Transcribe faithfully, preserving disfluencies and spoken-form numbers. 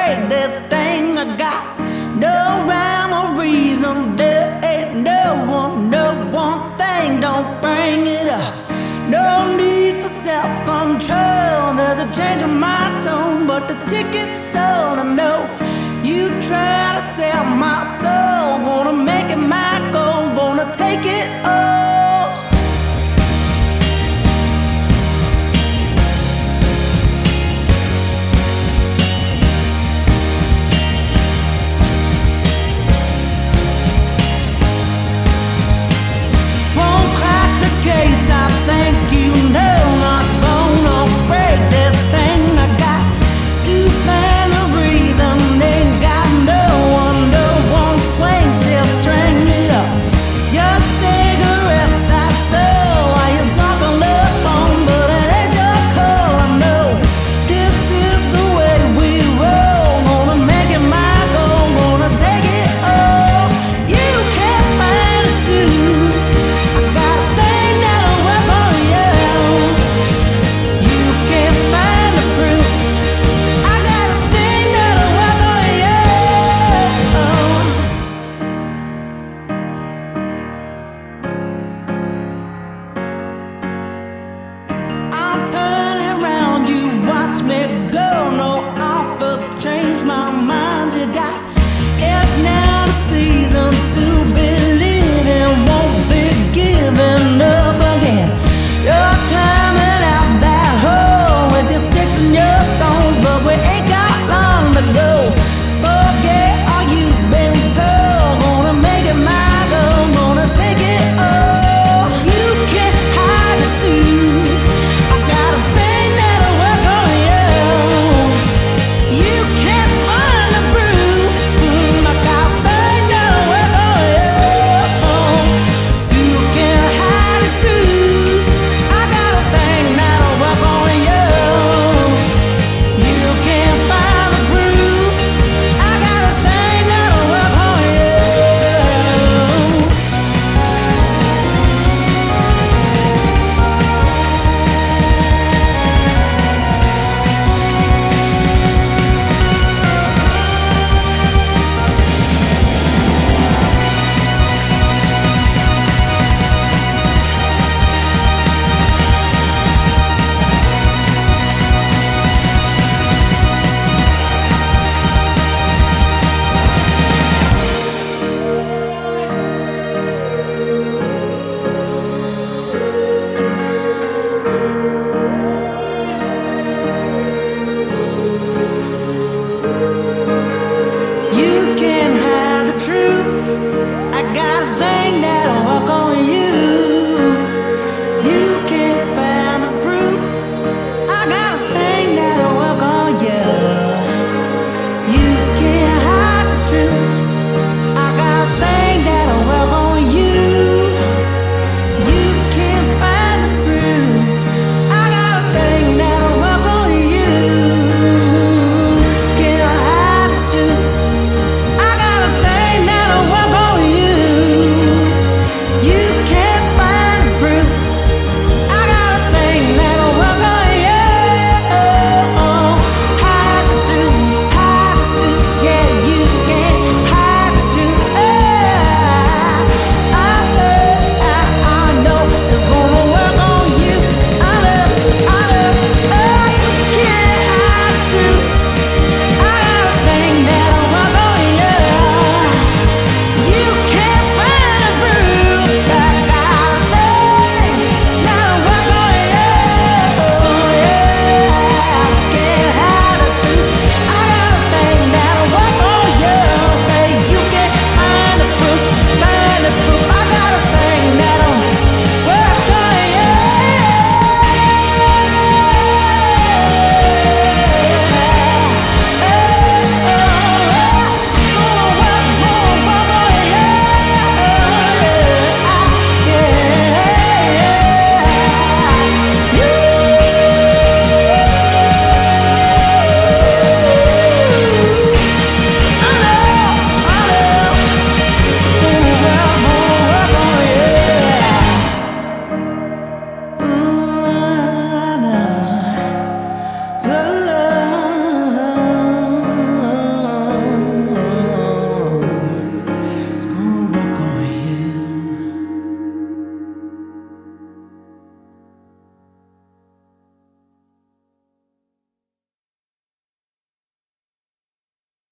break this thing. I got no rhyme or reason. There ain't no one, no one thing. Don't bring it up. No need for self-control. There's a change in my tone, but the ticket's sold. I know you try to sell my soul. Wanna make it my goal. Wanna take it all. I think you know not gonna break this thing. I got two families and ain't got no one, no one swing, she'll string it up. Your cigarettes I stole while you talk on the phone, but it ain't your call. I know this is the way we roll. Gonna make it my goal, gonna take it all. You can't find it too. I got a thing that'll work for you. You can't find the proof. I got a thing that'll work for you. I'm turning around, you watch me